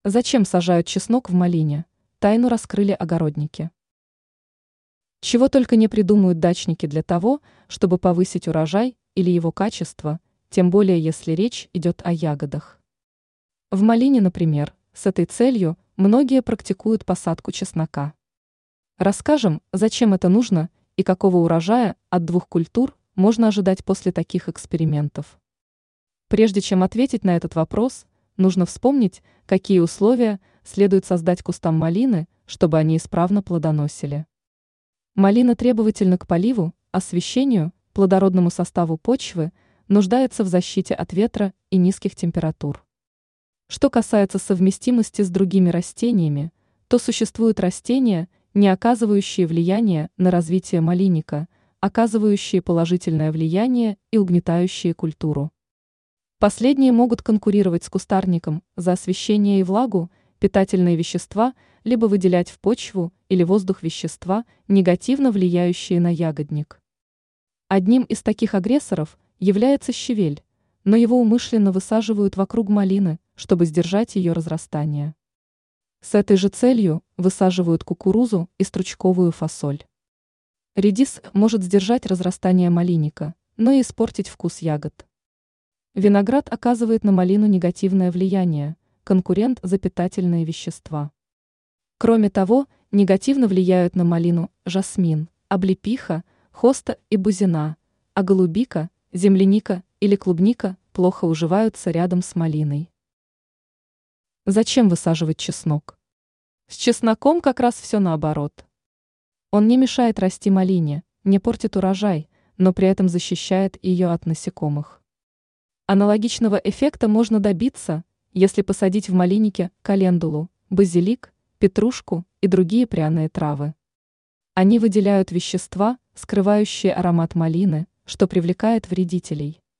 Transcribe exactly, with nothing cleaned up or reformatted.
Зачем сажают чеснок в малине? Тайну раскрыли огородники. Чего только не придумают дачники для того, чтобы повысить урожай или его качество, тем более если речь идет о ягодах. В малине, например, с этой целью многие практикуют посадку чеснока. Расскажем, зачем это нужно и какого урожая от двух культур можно ожидать после таких экспериментов. Прежде чем ответить на этот вопрос, нужно вспомнить, какие условия следует создать кустам малины, чтобы они исправно плодоносили. Малина требовательна к поливу, освещению, плодородному составу почвы, нуждается в защите от ветра и низких температур. Что касается совместимости с другими растениями, то существуют растения, не оказывающие влияния на развитие малинника, оказывающие положительное влияние и угнетающие культуру. Последние могут конкурировать с кустарником за освещение и влагу, питательные вещества, либо выделять в почву или воздух вещества, негативно влияющие на ягодник. Одним из таких агрессоров является щавель, но его умышленно высаживают вокруг малины, чтобы сдержать ее разрастание. С этой же целью высаживают кукурузу и стручковую фасоль. Редис может сдержать разрастание малинника, но и испортить вкус ягод. Виноград оказывает на малину негативное влияние, конкурент за питательные вещества. Кроме того, негативно влияют на малину жасмин, облепиха, хоста и бузина, а голубика, земляника или клубника плохо уживаются рядом с малиной. Зачем высаживать чеснок? С чесноком как раз все наоборот. Он не мешает расти малине, не портит урожай, но при этом защищает ее от насекомых. Аналогичного эффекта можно добиться, если посадить в малинике календулу, базилик, петрушку и другие пряные травы. Они выделяют вещества, скрывающие аромат малины, что привлекает вредителей.